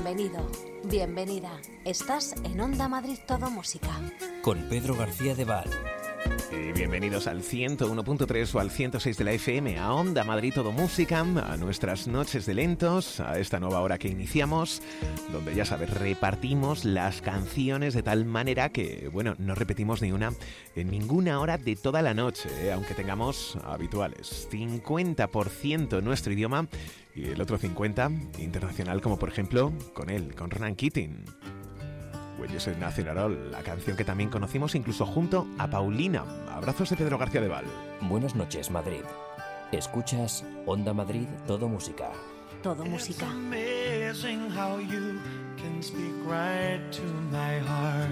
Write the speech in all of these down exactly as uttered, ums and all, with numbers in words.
Bienvenido, bienvenida. Estás en Onda Madrid Todo Música. Con Pedro García de Val. Y bienvenidos al ciento uno punto tres o al ciento seis de la F M, a Onda Madrid Todo Música, a nuestras noches de lentos, a esta nueva hora que iniciamos, donde ya sabes, repartimos las canciones de tal manera que, bueno, no repetimos ni una en ninguna hora de toda la noche, ¿eh? Aunque tengamos habituales, cincuenta por ciento en nuestro idioma y el otro cincuenta por ciento internacional, como por ejemplo con él, con Ronan Keating. When You Say Nothing At All, la canción que también conocimos incluso junto a Paulina. Abrazos de Pedro García de Val. Buenas noches, Madrid. Escuchas Onda Madrid Todo Música. Todo Música. It's amazing how you can speak right to my heart.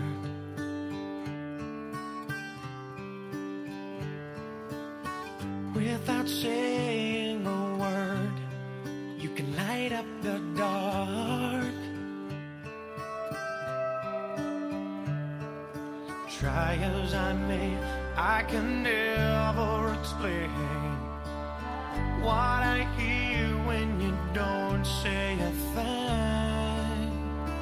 Without saying a word, you can light up the dark. Try as I may, I can never explain what I hear when you don't say a thing.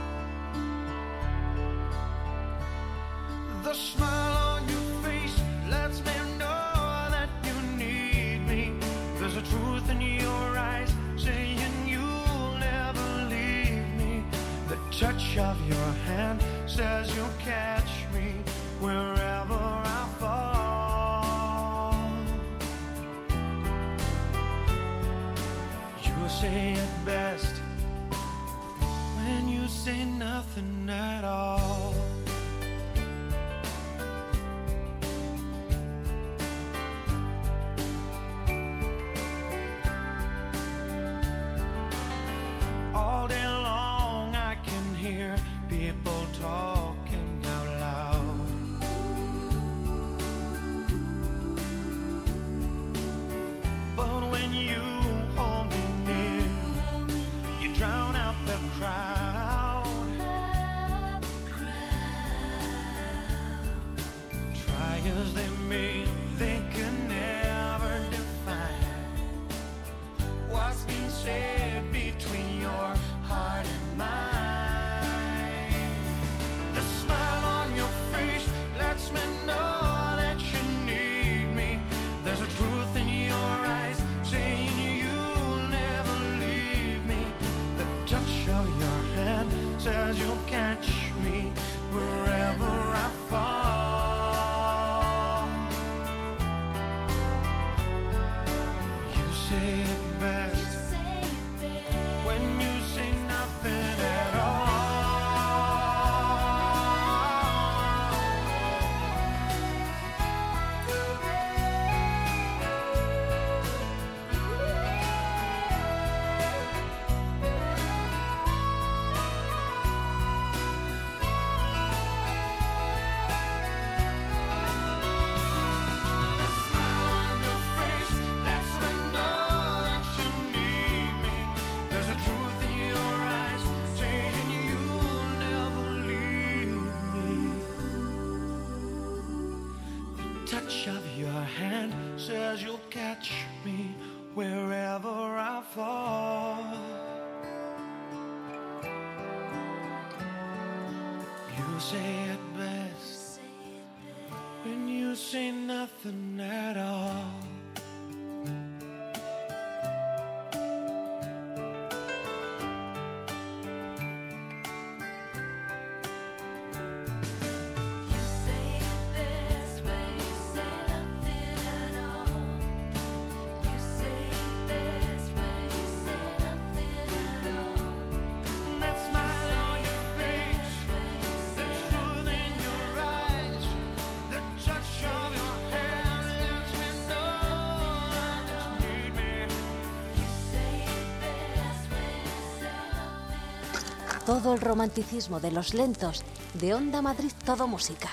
The smile on your face lets me know that you need me. There's a truth in your eyes saying you'll never leave me. The touch of your hand says you'll catch me wherever I fall. You say it best when you say nothing at all. All day long I can hear people talking out loud. But when you hold me near, you drown out the crowd. Try as they may, they can never define what's being said between your heart and mine. The smile on your face lets me know that you need me. There's a truth in your eyes saying you'll never leave me. The touch of your hand says you'll catch me wherever I fall. You say it best when you say nothing at all. Says you'll catch me wherever I fall. You say it best when you say nothing at all. Todo el romanticismo de los lentos de Onda Madrid Todo Música.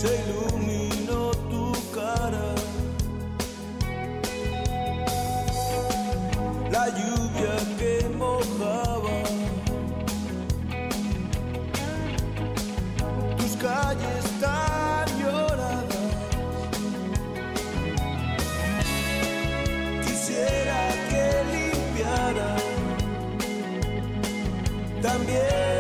se iluminó tu cara. La lluvia que mojaba tus calles tan lloradas. Quisiera que limpiara también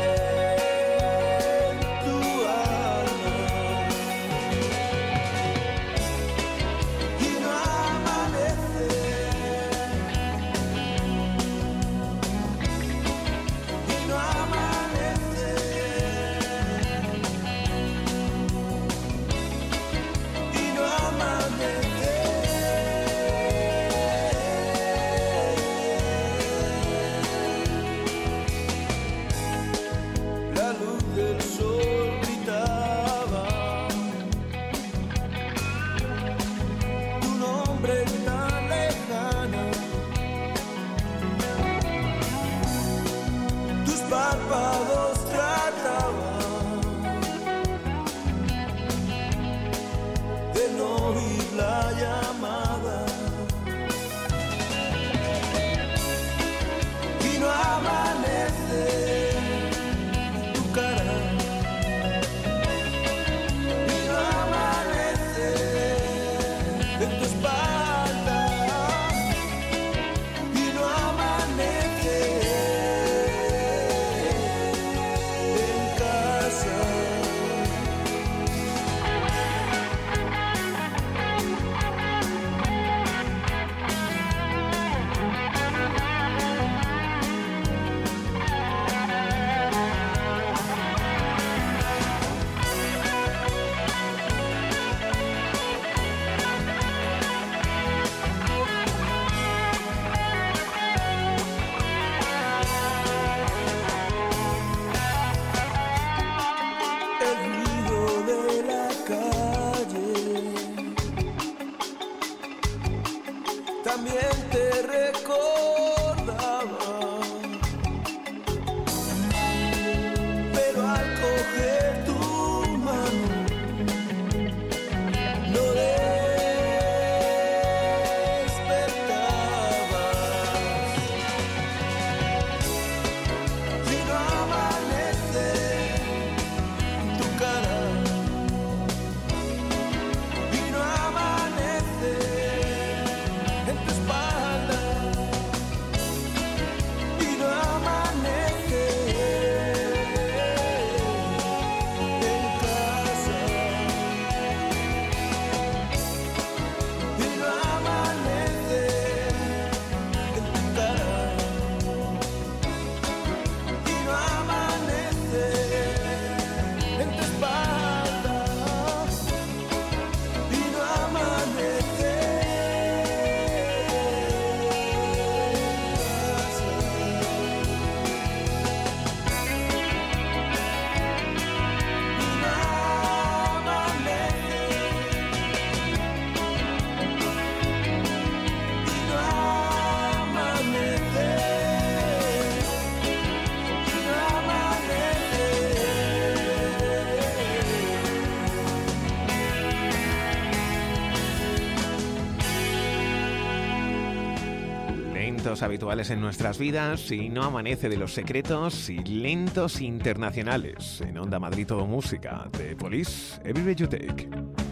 habituales en nuestras vidas y no amanece de los secretos y lentos internacionales en Onda Madrid Todo Música de Police Everywhere You Take.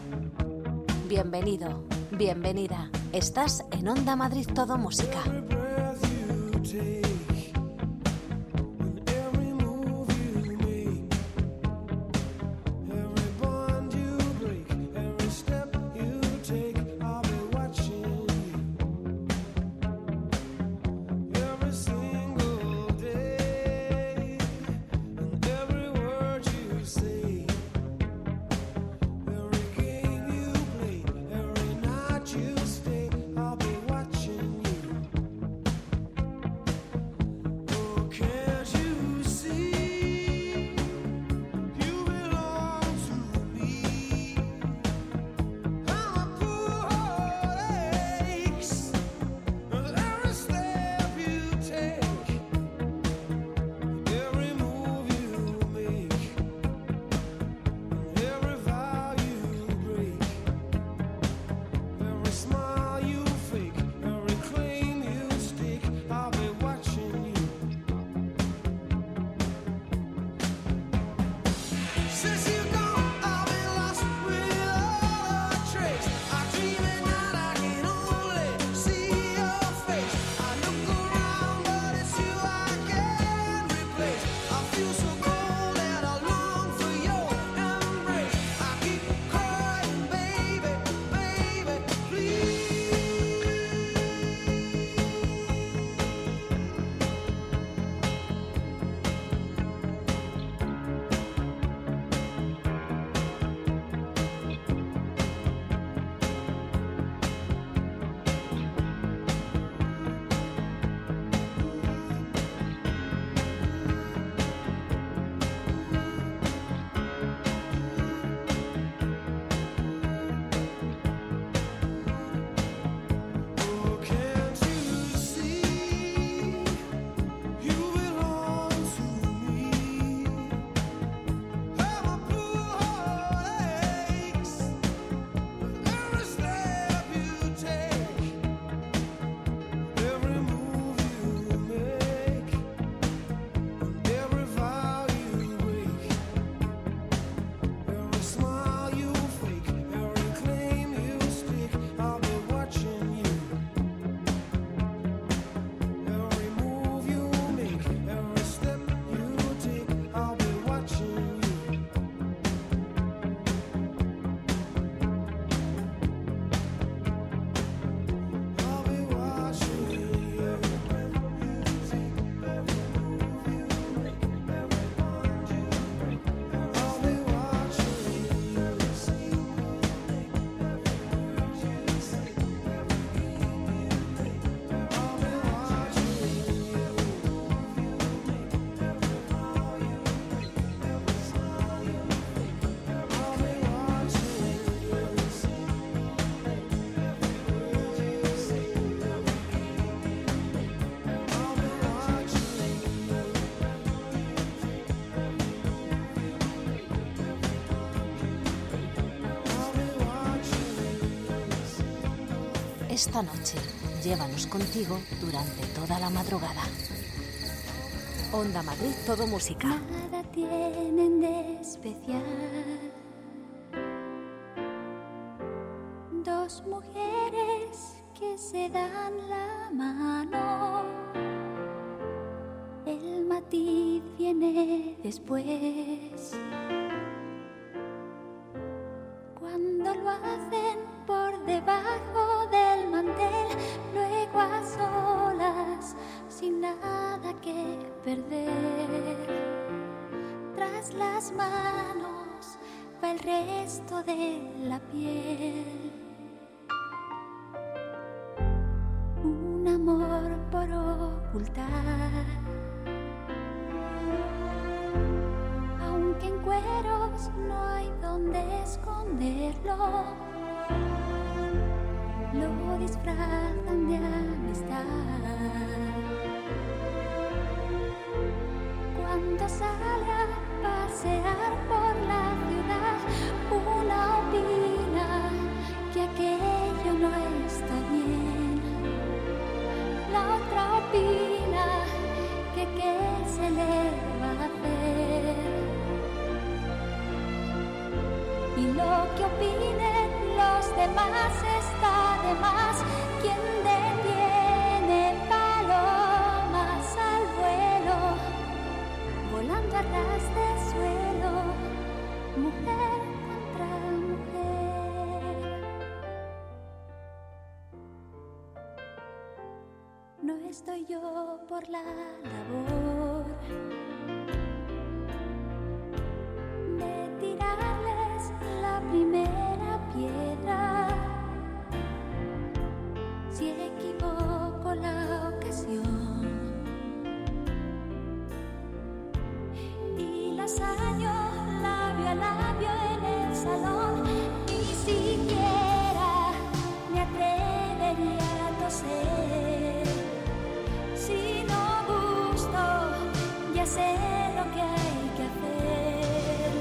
Bienvenido, bienvenida. Estás en Onda Madrid Todo Música. You stay, I'll be watching you. Esta noche, llévanos contigo durante toda la madrugada. Onda Madrid, todo música. Nada tienen de especial dos mujeres que se dan la mano. El matiz viene después, cuando lo hacen por debajo del mantel, luego a solas, sin nada que perder. Tras las manos va el resto de la piel. Un amor por ocultar, aunque en cueros no hay donde esconderlo, lo disfrazan de amistad. Cuando sale a pasear por la ciudad, una opina que aquello no está bien, la otra opina que qué se le va a hacer. Y lo que opinen los demás está de más. Quien detiene palomas al vuelo, volando a ras de suelo, mujer contra mujer. No estoy yo por la labor de tirarles la primera piedra. Si equivoco la ocasión y las hallo labio a labio en el salón, ni siquiera me atrevería a toser. Si no gusto, ya sé lo que hay que hacer.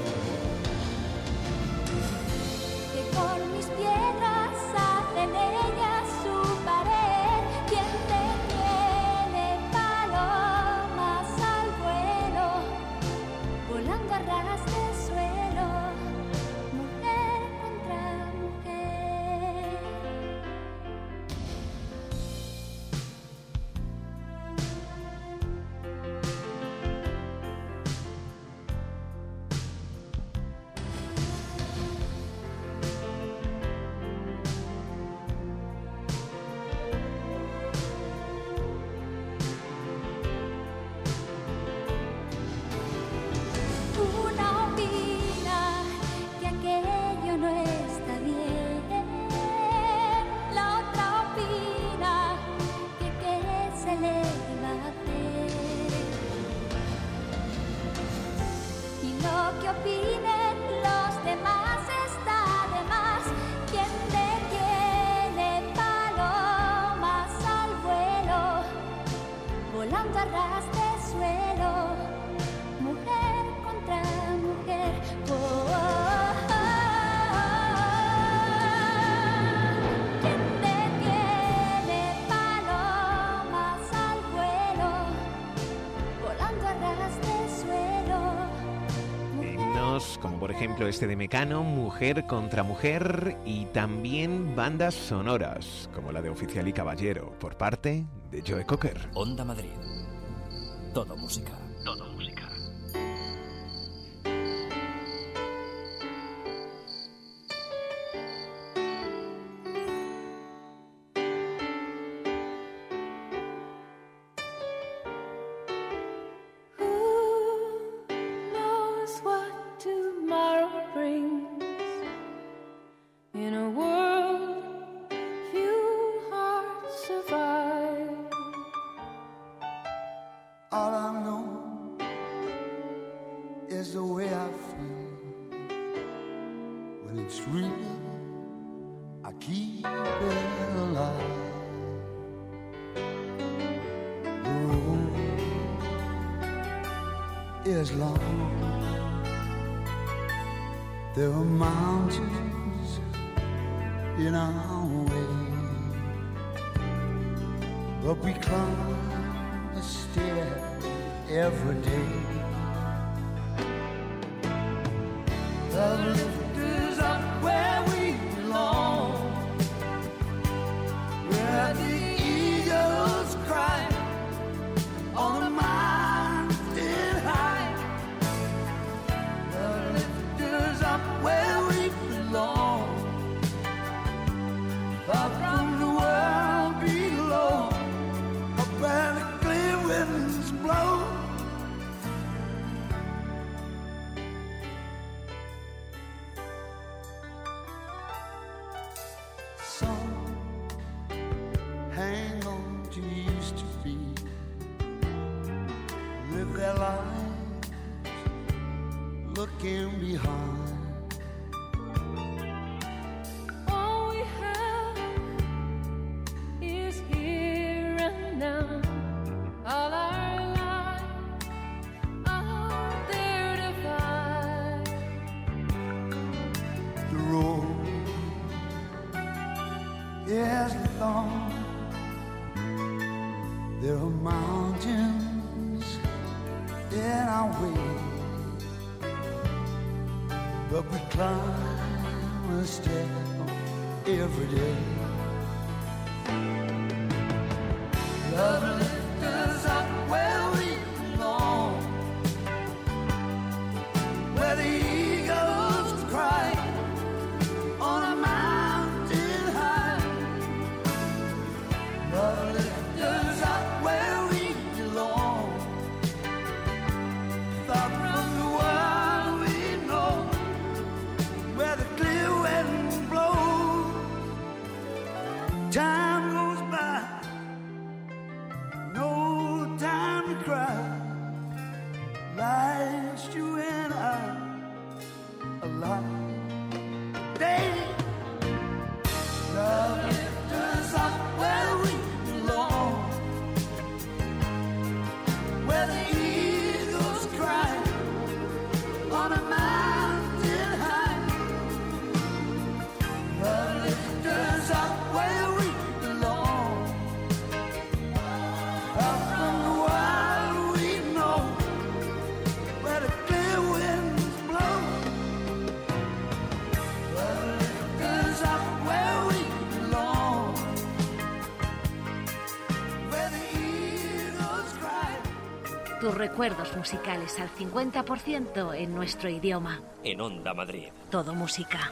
Que con mis piedras hacen ellas su pared. Quien detiene palomas al vuelo, volando a ras de suelo, mujer contra mujer. Una opina que aquello no está bien, la otra opina que qué se le va a hacer. Y lo que opinen los demás está de más. Quien detiene palomas al vuelo, volando a ras de suelo, mujer contra mujer. Oh, oh, oh. Quien detiene palomas al vuelo, volando a ras de suelo, Himnos como por ejemplo este de Mecano, Mujer contra Mujer, y también bandas sonoras como la de Oficial y Caballero por parte de Joe Cocker. Onda Madrid. Todo música. Todo música. Who knows what tomorrow brings? In a world few hearts survive. All I know is the way I feel. When it's real, I keep it alive. The road is long. There are mountains in our way. but we climb the stair every day. The lift is up where we belong, where the eagles cry on the mountain high. The lift is up where we belong, far from the world below, up where the clear winds blow. Some hang on to used to be, live their lives looking behind. All we have is here and now. All our lives are there to find. The road is long. There are mountains in our way, but we climb a step every day. Love lifts us up where we belong, where the eagles cry on a mountain high. Love lifts us up where we belong, far from the world we know, where the clear winds blow. Time goes by, no time to cry. Life's you and I alive. Day, love lifts us up where we belong, where the eagles cry on a mountain high. Love lifts us up where we belong, far from the world we know, where the clear winds blow. Love lifts us up where we belong, where the eagles cry. Tus recuerdos musicales al cincuenta por ciento en nuestro idioma. En Onda Madrid. Todo música.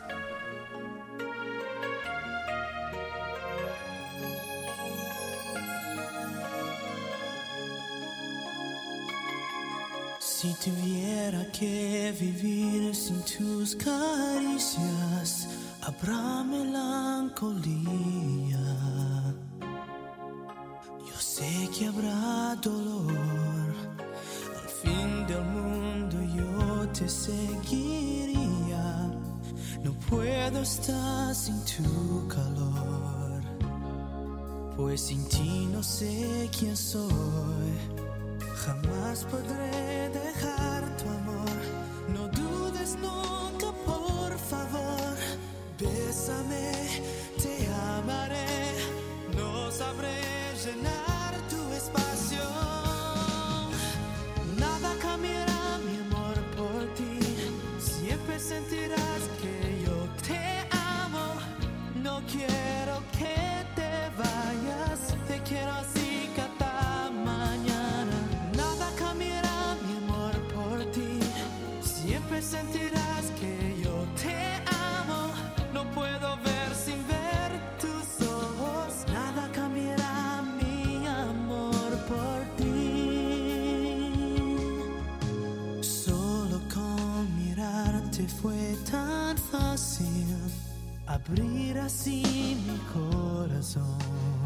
Si tuviera que vivir sin tus caricias, habrá melancolía. Yo sé que habrá dolor. Al fin del mundo yo te seguiría. No puedo estar sin tu calor, pues sin ti no sé quién soy. Jamás podré dejar tu amor. No dudes nunca, por favor. Bésame, te amaré. No sabré llenar tu espacio. Nada cambiará mi amor por ti. Siempre sentirás que yo te amo. No quiero que te vayas. Te quiero así cada mañana. Nada cambiará mi amor por ti. Siempre sentirás que yo te amo. No puedo ver sin ver tus ojos. Nada cambiará mi amor por ti. Solo con mirarte fue tan fácil abrir así mi corazón.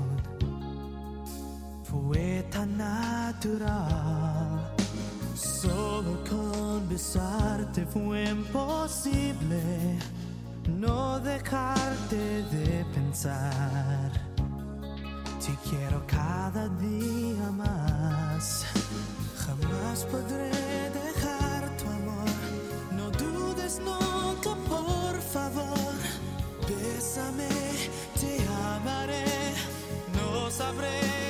Fue tan natural. Solo con besarte fue imposible no dejarte de pensar. Te quiero cada día más. Jamás podré dejar tu amor. No dudes nunca, por favor. Bésame, te amaré. No sabré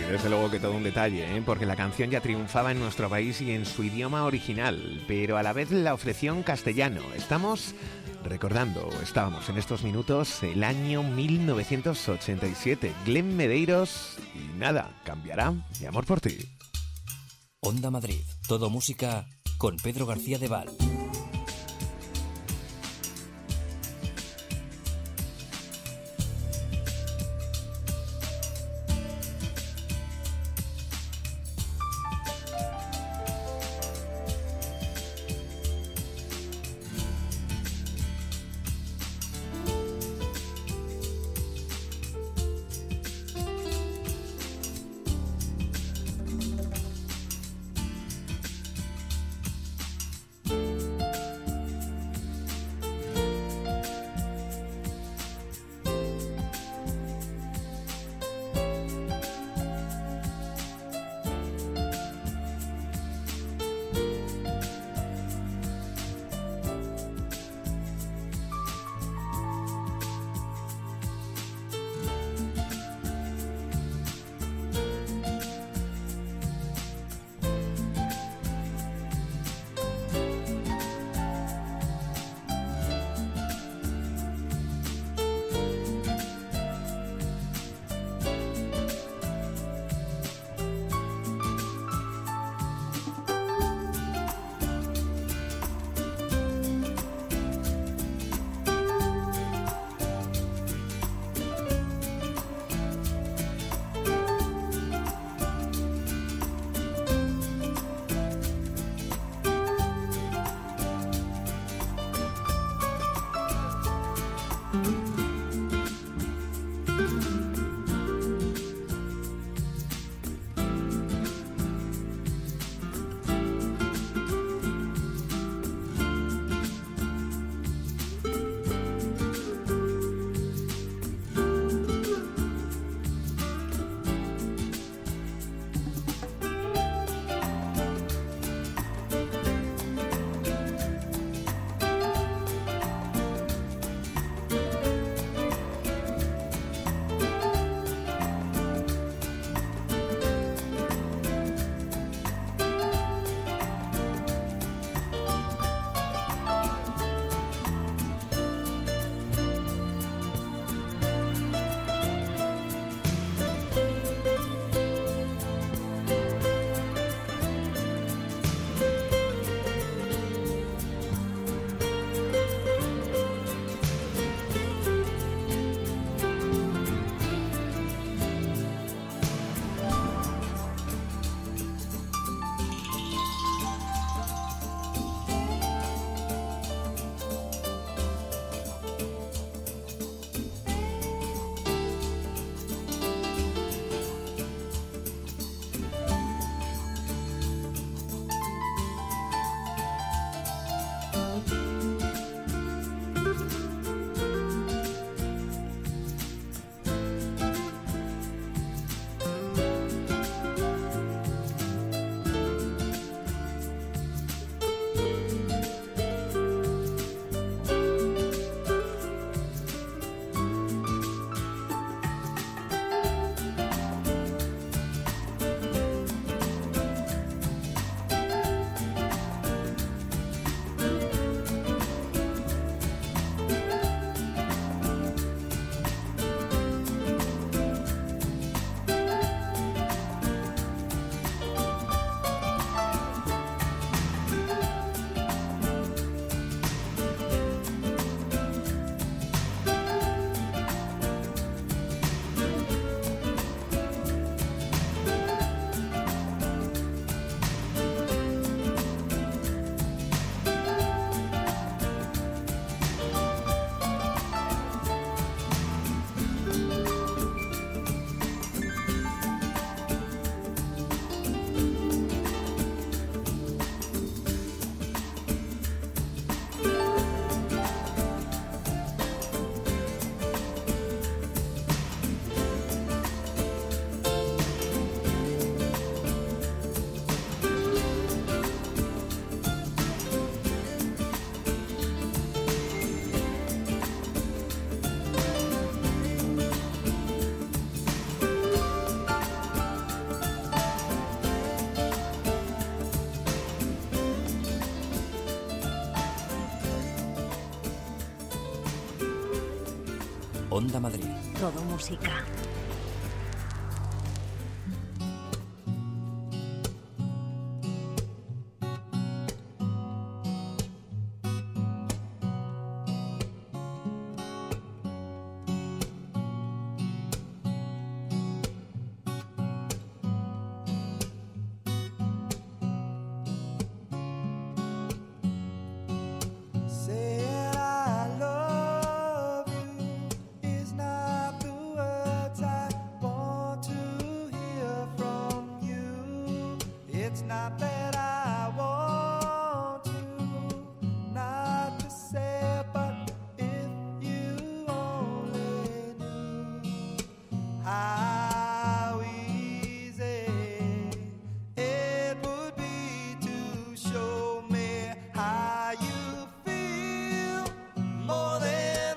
Desde luego que todo un detalle, ¿eh? Porque la canción ya triunfaba en nuestro país y en su idioma original, pero a la vez la ofreció en castellano. Estamos recordando, o estábamos en estos minutos, el año mil novecientos ochenta y siete. Glenn Medeiros y nada, cambiará mi amor por ti. Onda Madrid, todo música con Pedro García de Val. Onda Madrid. Todo música. Saying I love you is not the words I want to hear from you. It's not that I want you not to say, but if you only knew how easy it would be to show me how you more than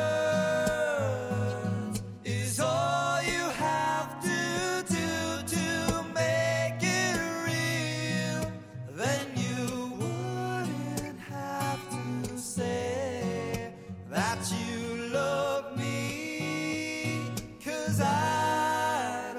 words is all you have to do to make it real. Then you wouldn't have to say that you love me, 'cause I'd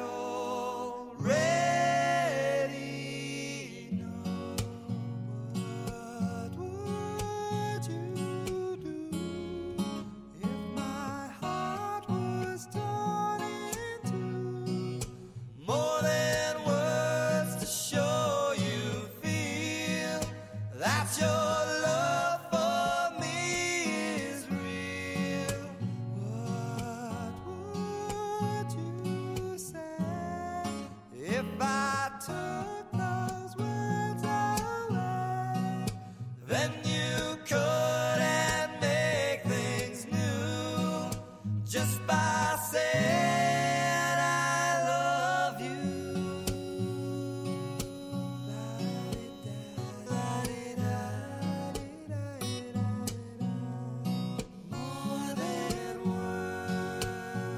already know. What would you do if my heart was torn in two? More than words to show you feel that your love for me is real. What would you say if I took those words away? Then you couldn't make things new just by saying I love you. More than words.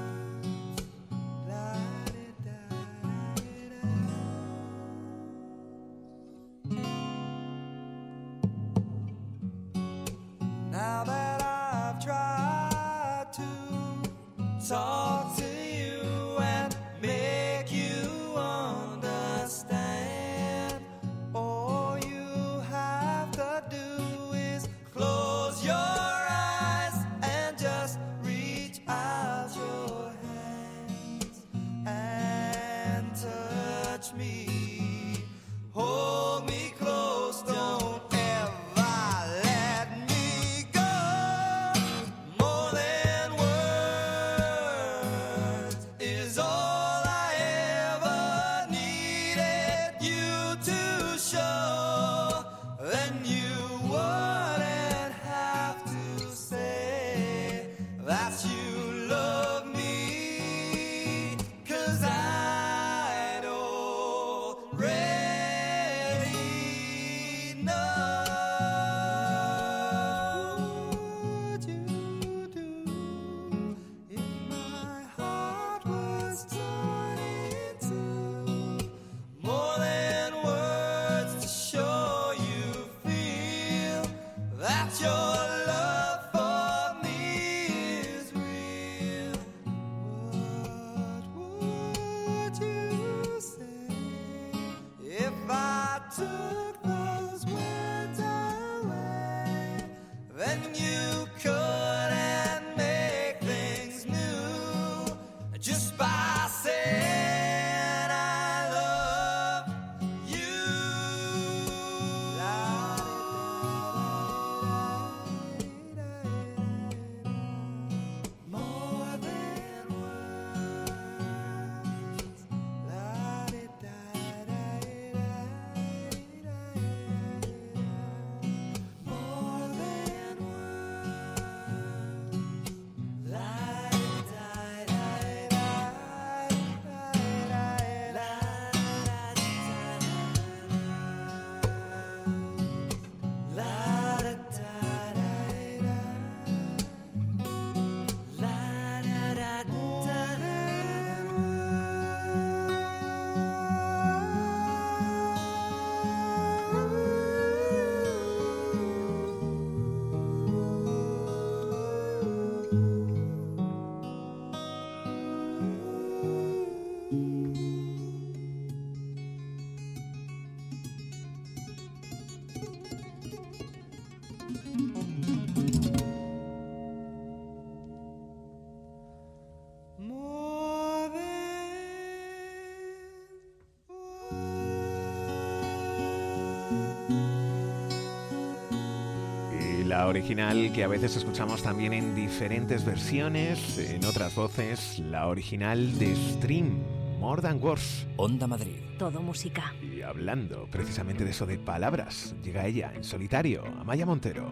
Now that I've tried to talk to you and make you understand, all you have to do is close your eyes and just reach out your hands and touch me. Hold me close, don't ever let me go. More than words. original que a veces escuchamos también en diferentes versiones, en otras voces, la original de Stream, More Than Words. Onda Madrid. Todo música. Y hablando precisamente de eso de palabras, llega ella en solitario, Amaya Montero.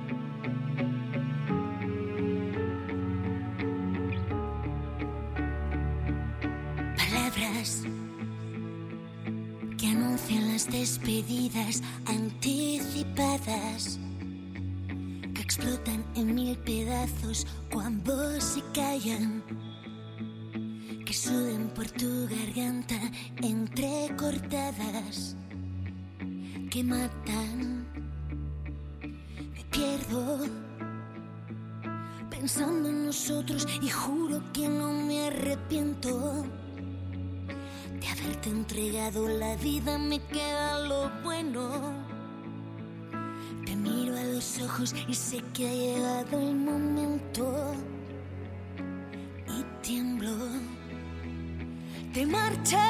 Palabras que anuncian las despedidas anticipadas, que explotan en mil pedazos cuando se callan, que suben por tu garganta entrecortadas, que matan. Me pierdo pensando en nosotros y juro que no me arrepiento de haberte entregado la vida. Me queda lo bueno. Te miro a los ojos y sé que ha llegado el momento y tiemblo. Te marchas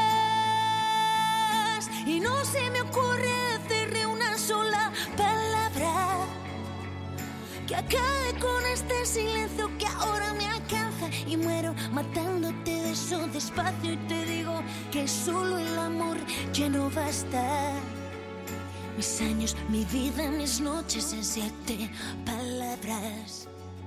y no se me ocurre decirle una sola palabra que acabe con este silencio que ahora me alcanza y muero matándote. Beso despacio y te digo que solo el amor ya no basta. Mis años, mi vida, mis noches en siete palabras.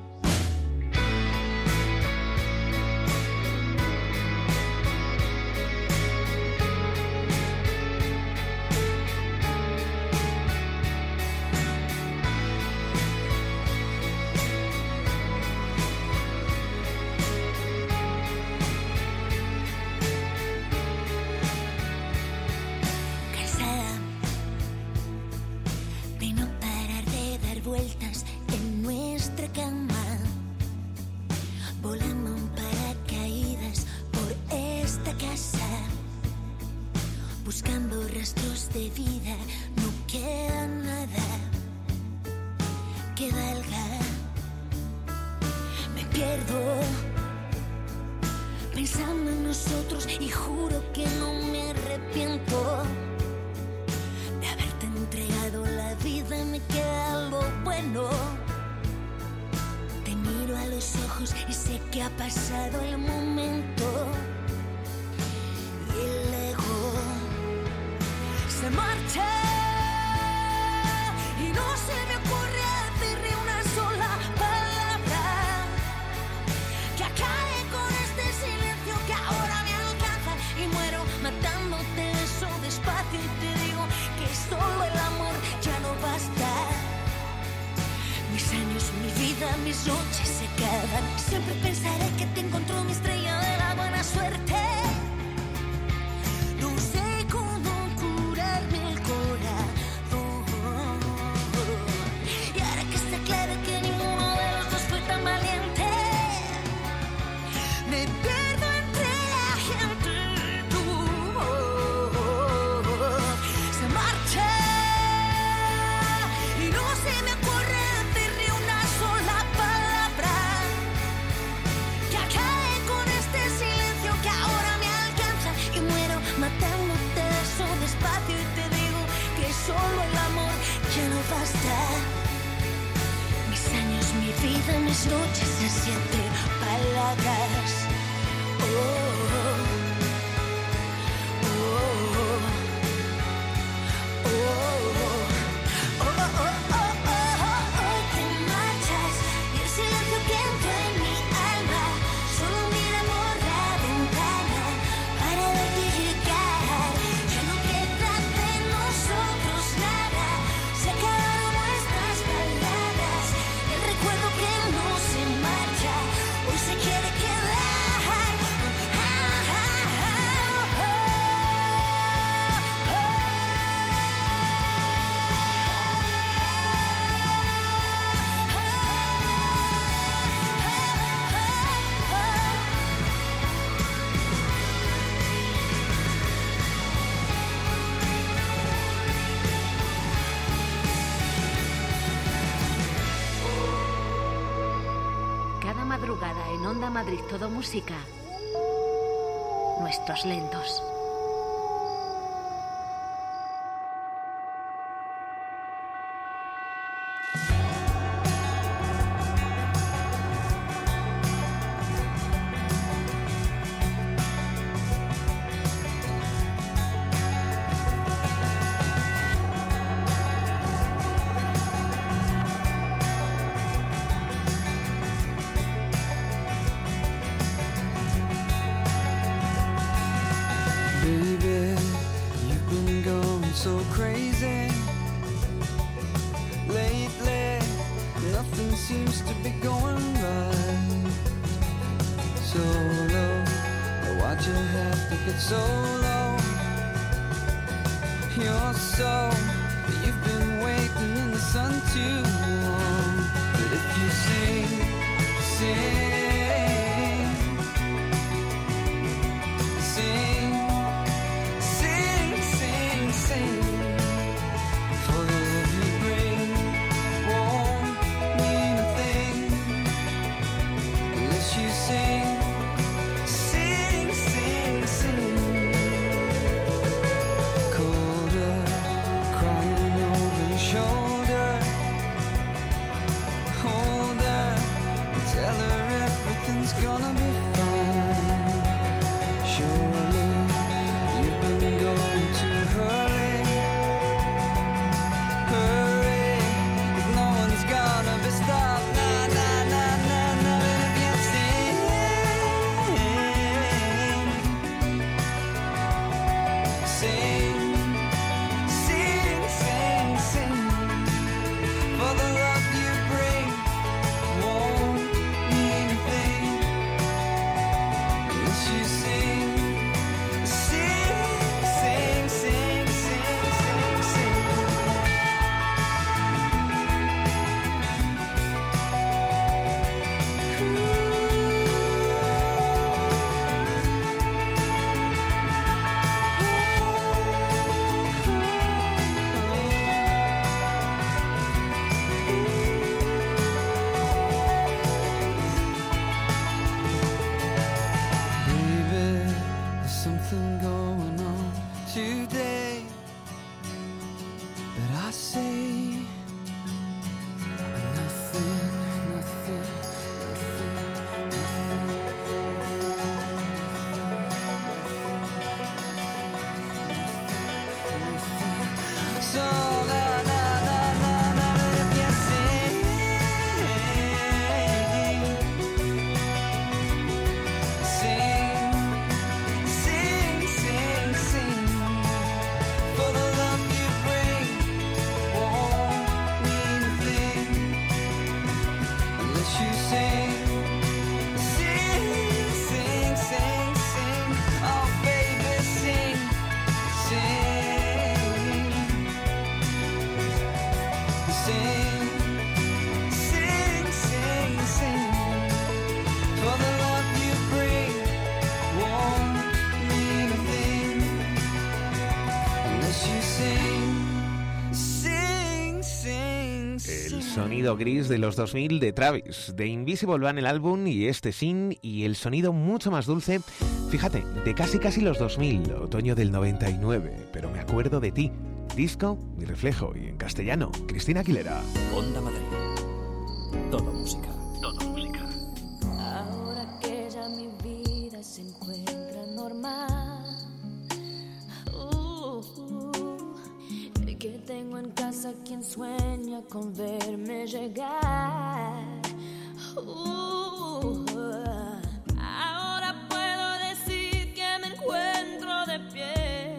En Onda Madrid Todo Música, Nuestros Lentos. crazy. Lately, nothing seems to be going right. So low, why'd you have to get so low? You're so, you've been waiting in the sun too long. But if you sing, sing, sing, sing, sing, sing, for the love you bring won't mean a thing unless you sing, sing, sing, sing. Colder, crying over your shoulder, hold her, tell her everything's gonna be fine. Surely you've been going too early. Hurry, 'cause no one's gonna be stopped. Nah, nah, nah, nah, nah. And if you sing, sing, sing, sing, sing, for the love you bring won't mean a thing unless you sing, sing, sing, sing, sing, sing, sing. Baby, there's something going on today, but I say nothing, nothing, nothing. So na na na na na, if you sing, sing, sing, sing, sing, for the love you bring won't mean a thing unless you sing, sing, sing, sing, sing. Oh baby, sing, sing, sing, sing, sing, sing, for the love you bring won't mean a thing unless you sing, sing, sing, El sing. sonido gris de los dos mil de Travis, de Invisible Van el álbum y este Sin, y el sonido mucho más dulce, fíjate, de casi casi los dos mil, otoño del noventa y nueve, pero me acuerdo de ti. Disco, Mi reflejo, y en castellano, Cristina Aguilera. Onda Madrid. Todo música. Todo música. Ahora que ya mi vida se encuentra normal, uh, uh, que tengo en casa quien sueña con verme llegar. Uh, ahora puedo decir que me encuentro de pie.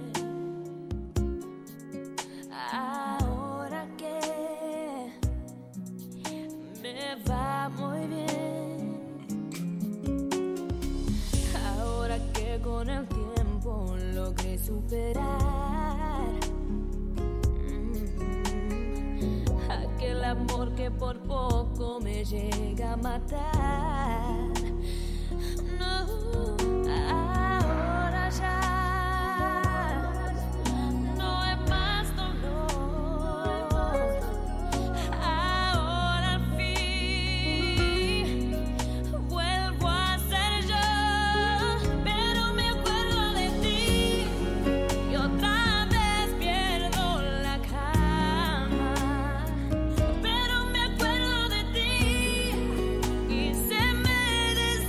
Ahora que me va muy bien. Ahora que con el tiempo logré superar mm, aquel amor que por poco me llega a matar. No, ahora ya no es más dolor. Ahora al fin vuelvo a ser yo, pero me acuerdo de ti y otra vez pierdo la calma. Pero me acuerdo de ti y se me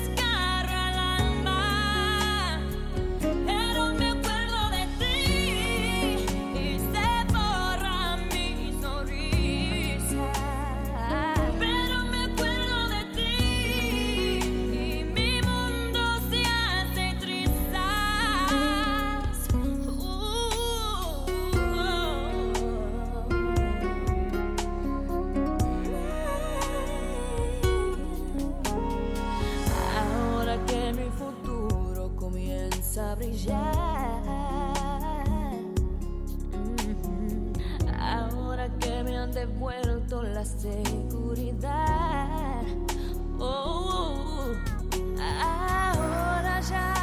brillar. Mm-hmm. Ahora que me han devuelto la seguridad. Oh, ahora ya.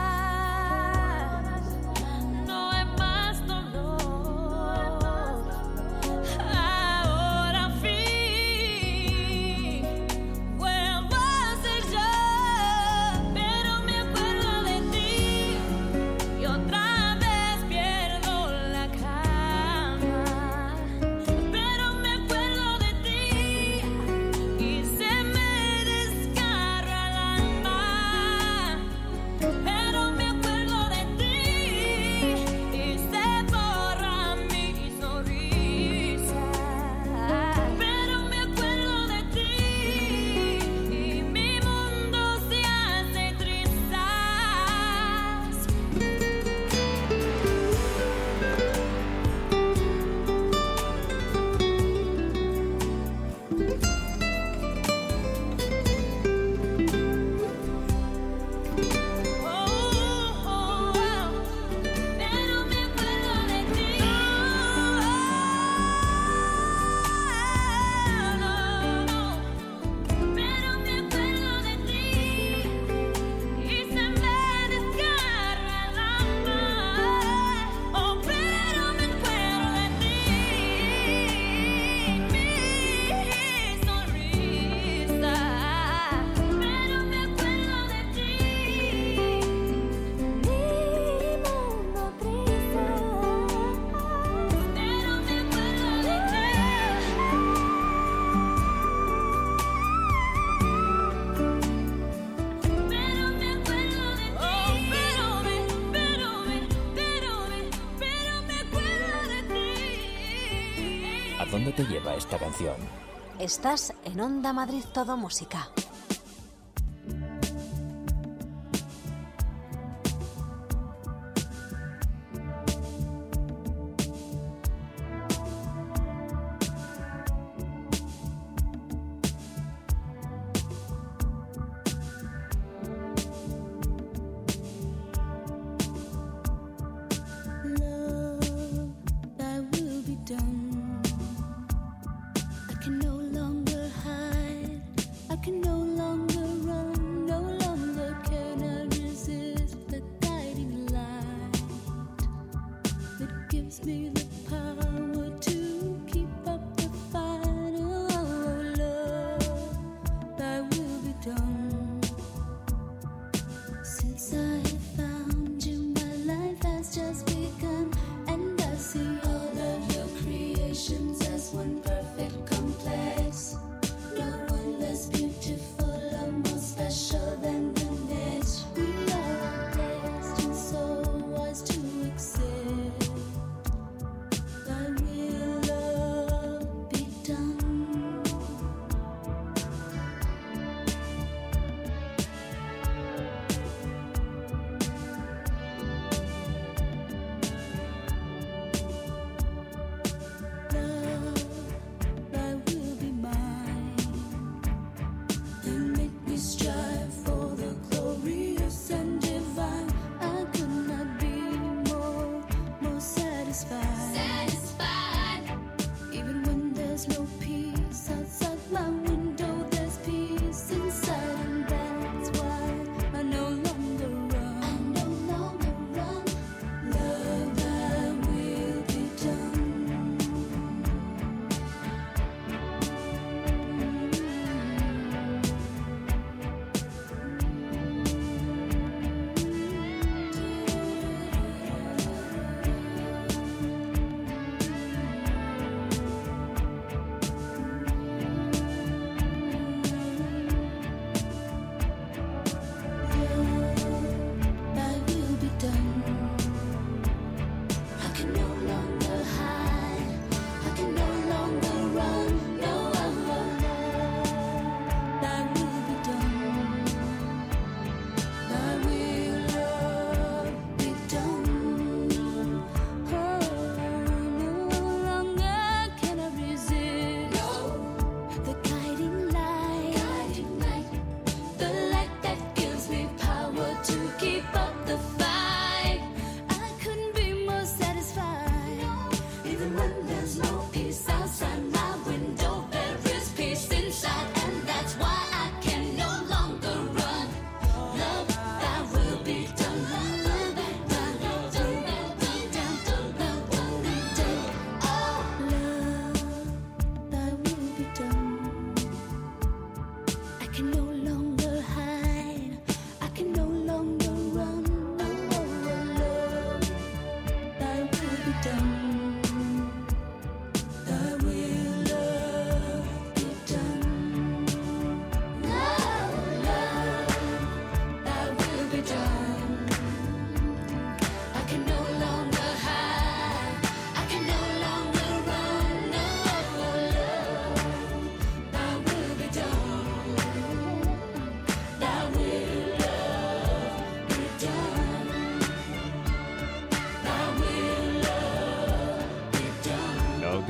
¿A dónde te lleva esta canción? Estás en Onda Madrid Todo Música.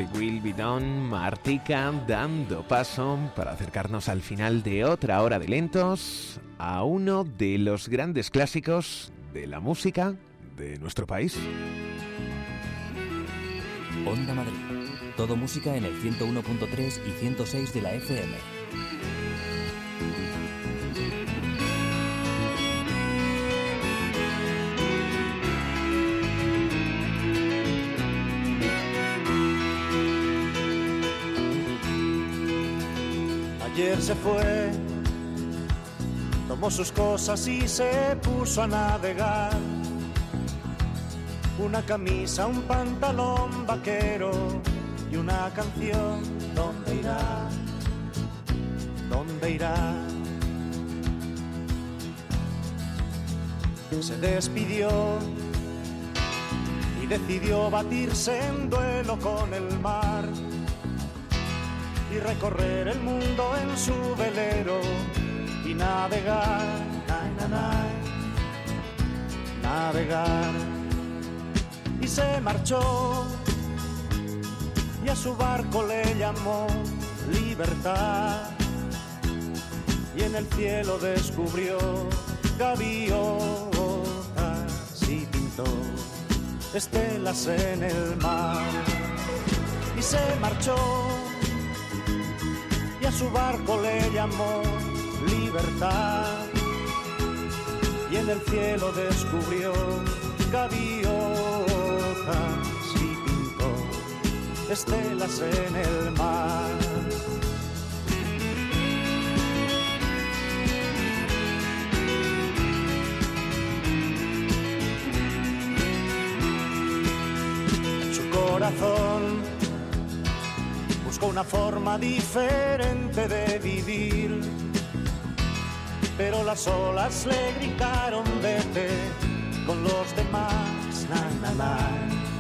Will Be Done, Martika, dando paso para acercarnos al final de otra hora de lentos a uno de los grandes clásicos de la música de nuestro país. Onda Madrid. Todo música en el ciento uno punto tres y ciento seis de la F M. Ayer se fue, tomó sus cosas y se puso a navegar. Una camisa, un pantalón vaquero y una canción. ¿Dónde irá? ¿Dónde irá? Se despidió y decidió batirse en duelo con el mar y recorrer el mundo en su velero y navegar, na, na, na, navegar. Y se marchó y a su barco le llamó Libertad y en el cielo descubrió gaviotas y pintó estelas en el mar. Y se marchó y a su barco le llamó Libertad y en el cielo descubrió gaviotas y pintó estelas en el mar. Su corazón buscó una forma diferente de vivir, pero las olas le gritaron vete con los demás, na, na, na,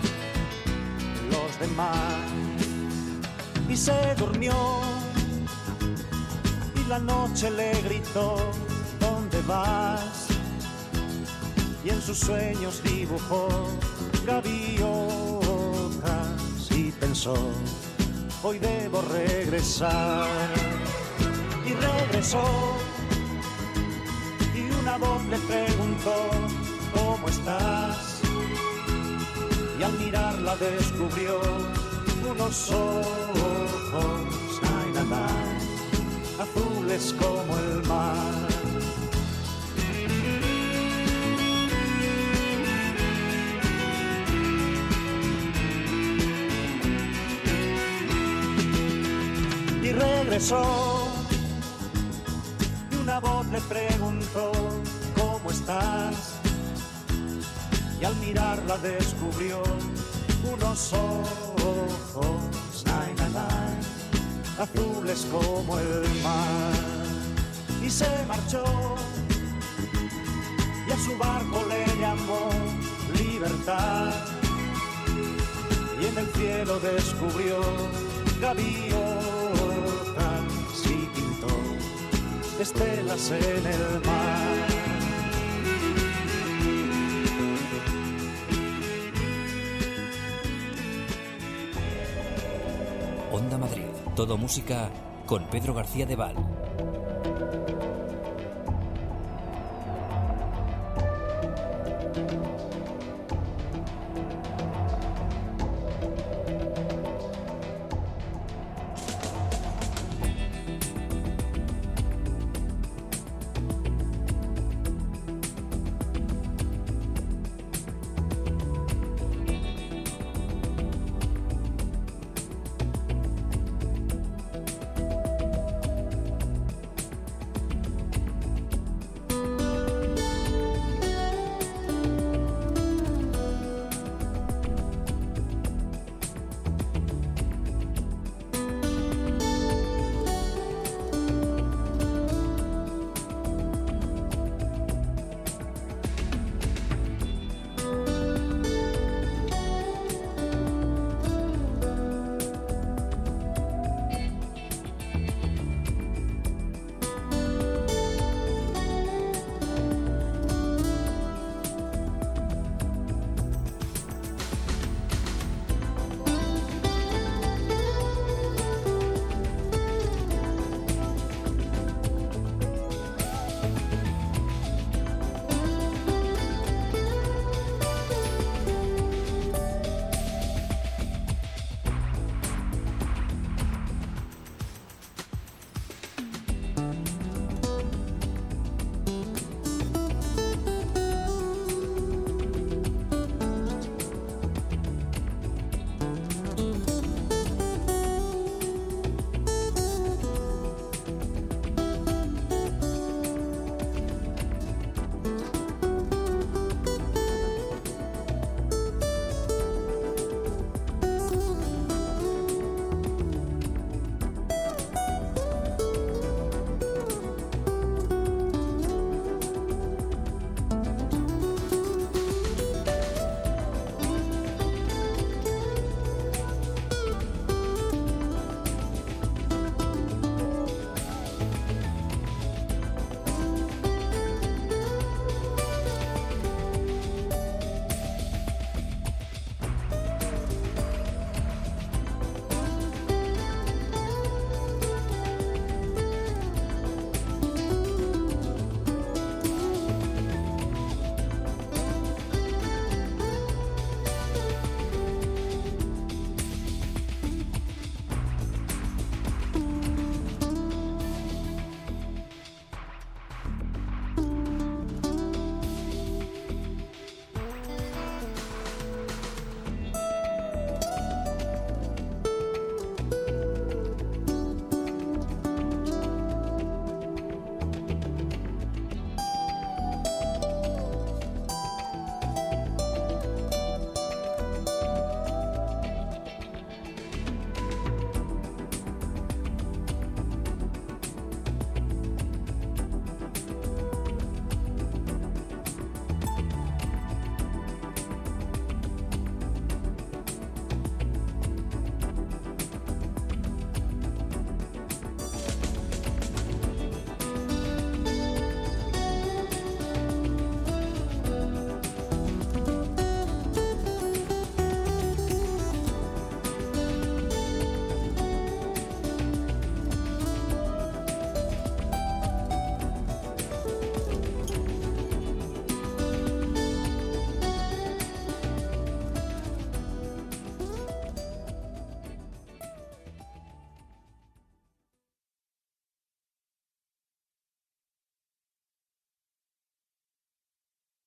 los demás. Y se durmió y la noche le gritó ¿dónde vas? Y en sus sueños dibujó gaviotas y pensó hoy debo regresar. Y regresó y una voz le preguntó ¿cómo estás? Y al mirarla descubrió unos ojos, ay, na, na, azules como el mar. Y regresó y una voz le preguntó ¿cómo estás? Y al mirarla descubrió unos ojos, ay, na, na, azules como el mar. Y se marchó y a su barco le llamó Libertad y en el cielo descubrió gaviotas y pintó estelas en el mar. Onda Madrid. Todo música con Pedro García de Val.